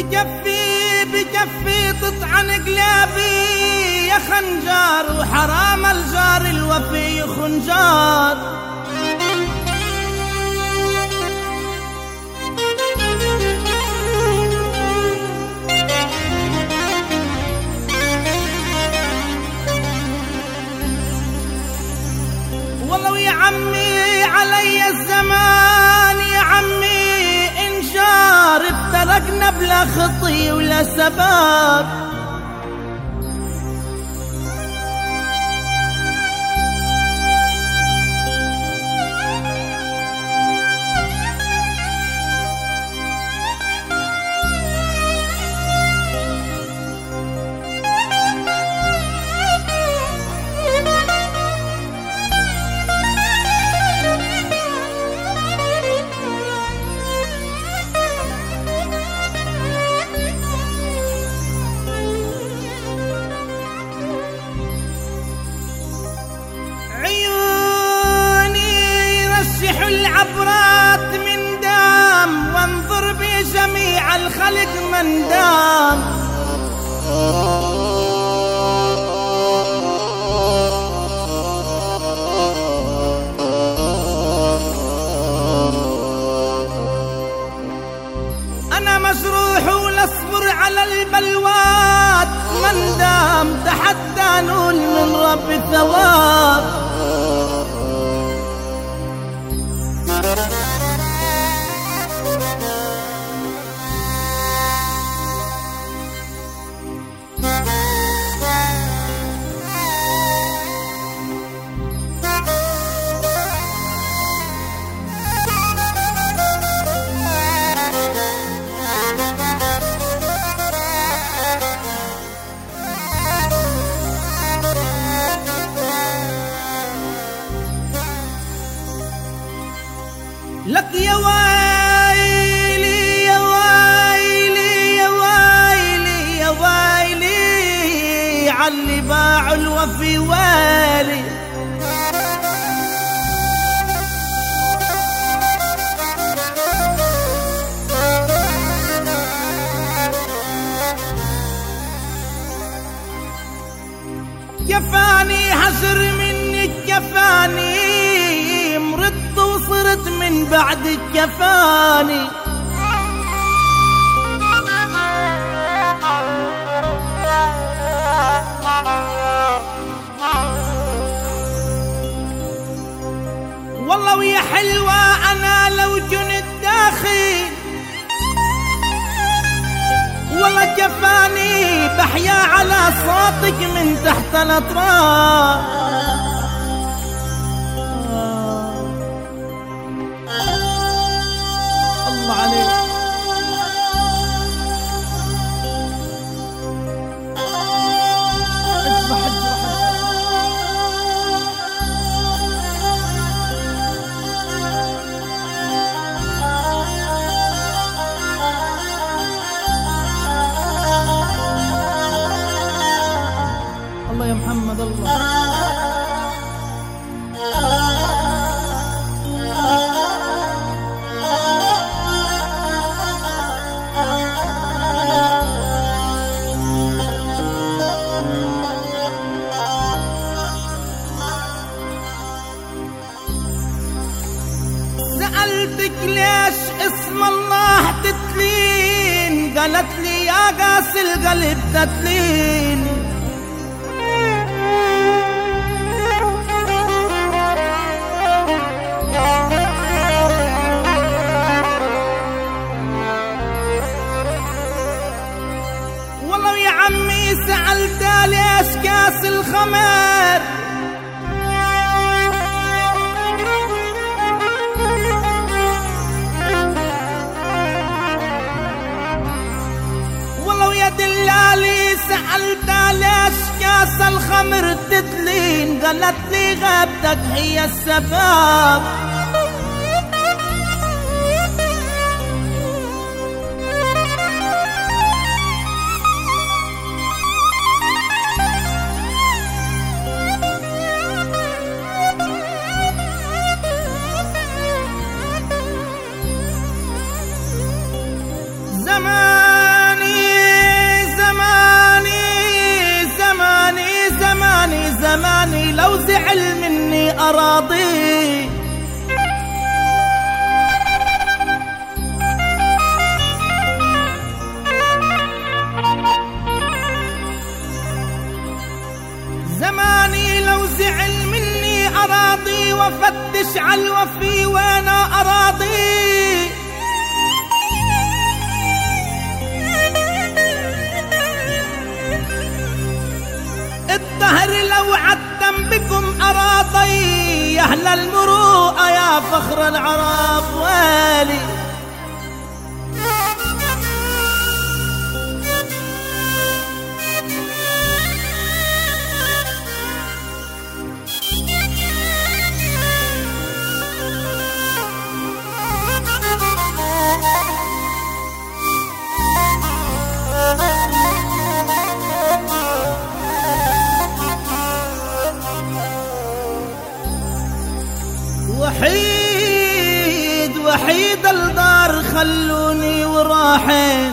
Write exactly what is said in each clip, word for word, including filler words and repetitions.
بجفي بجفي تطعن قلابي يا خنجار، وحرام الجار الوفي خنجار. والله يا عمي علي الزمان يا عمي إن جار افترقنا بلا خطي ولا سباب. العبرات من دام وانظر بجميع الخلق من دام. أنا مجروح ولاصبر على البلوات من دام تحدى نول من رب الثواب. لك يا ويلي يا ويلي يا ويلي يا ويلي عاللي باع الوفي ويلي. كفاني حجر منك كفاني مرضت وصرت من بعد كفاني. والله ويا حلوة أنا لو جنت داخل والله كفاني بحيا على صوتك من تحت الأطراف. الله عليك اذبح اذبح. الله يا محمد الله. سألتك ليش اسم الله تتلين قالت لي يا قاسي القلب تتلين. والله يا عمي سألتها ليش كاس الخمر يا دلالي سألتها ليش كاس الخمر تتلين قالت لي غيبتك هي السبب. زمان وزعل مني أراضي وفتش عالوفي وانا أراضي. الدهر لو عدم بكم أراضي يا أهل المروءة يا فخر العرب والي. وحيد وحيد الدار خلوني وراحين،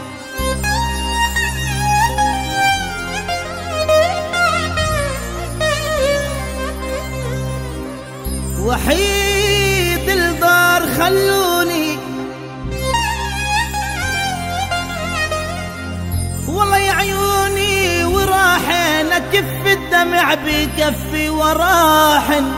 وحيد الدار خلوني والله يا عيوني وراحين. أكف الدمع بكفي وراحن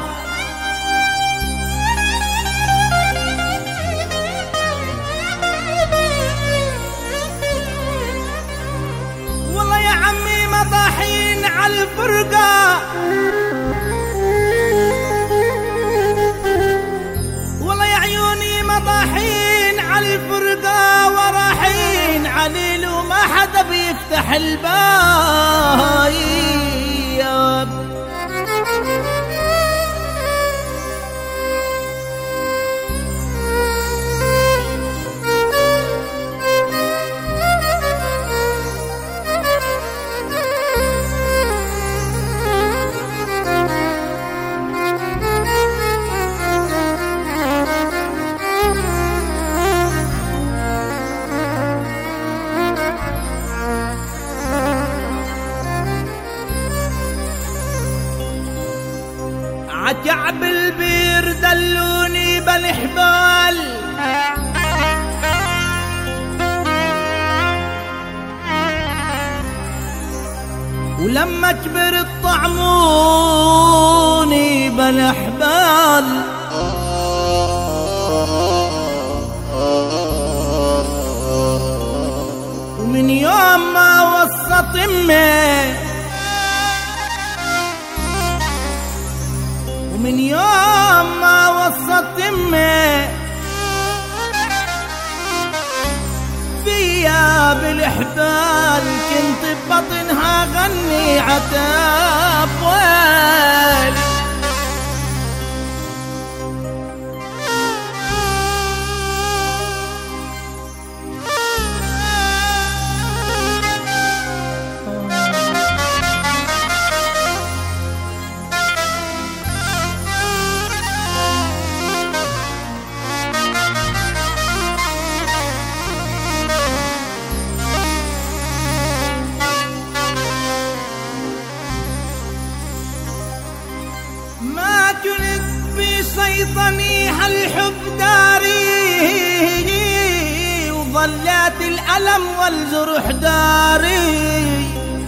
والله يا عمي مضاحين عالفرقة، والله يا عيوني مضاحين عالفرقة وراحين عليل وما حدا بيفتح الباب. عكعب البير دلوني بالحبال، ولما كبرت طعموني بالحبال. ومن يوم ما وصت امي، من يوم ما وصت امي فيا بالحبال كنت ببطنها غني عتاب ويل. ما كنت بسيطني هالحب داري، وظلات الألم والجرح داري.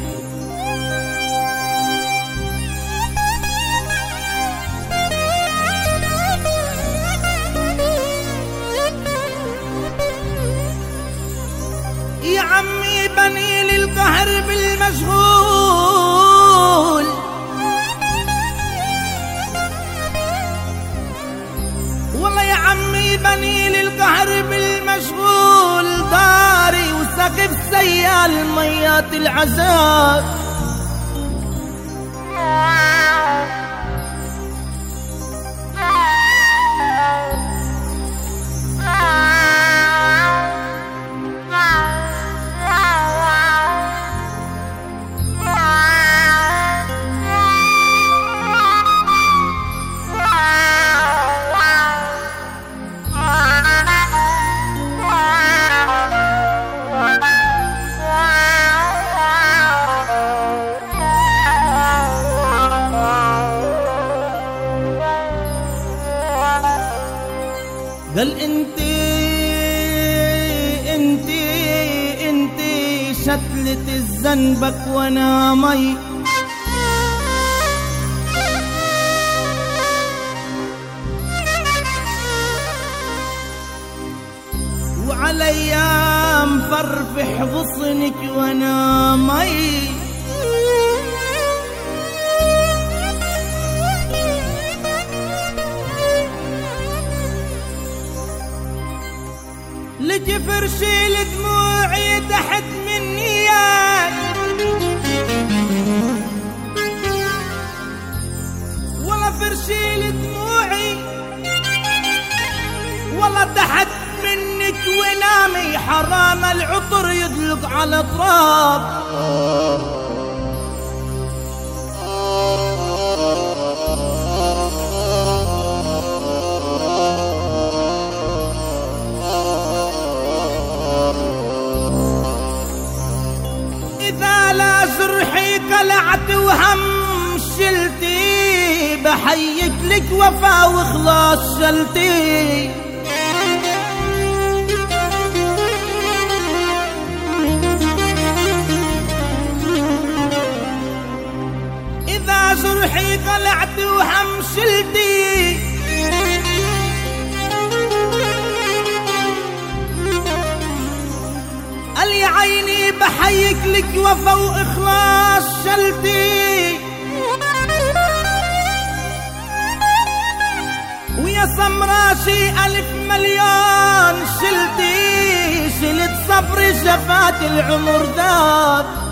يا عمي بني للقهر بالمشغول، والله يا عمي بني للقهر بالمشغول داري، وسقف سيال ميات العذاب. قال انتي انتي انتي شتلة الذنبك وانا مي، هالايام فرفح غصنك وانا مي لك فرشي لدموعي تحت مني ولا فرشي لدموعي ولا تحت منك ونامي حرام العطر يدلق على تراب إذا لا جرحي قلعت وهم شلتي بحيك لك وفا وخلاص شلتي إذا جرحي قلعت وهم شلتي قال يا عيني بحيك لك وفا وإخلاص شلتي ويا سمراشي ألف مليون شلتي شلت صبري شفات العمر ذاب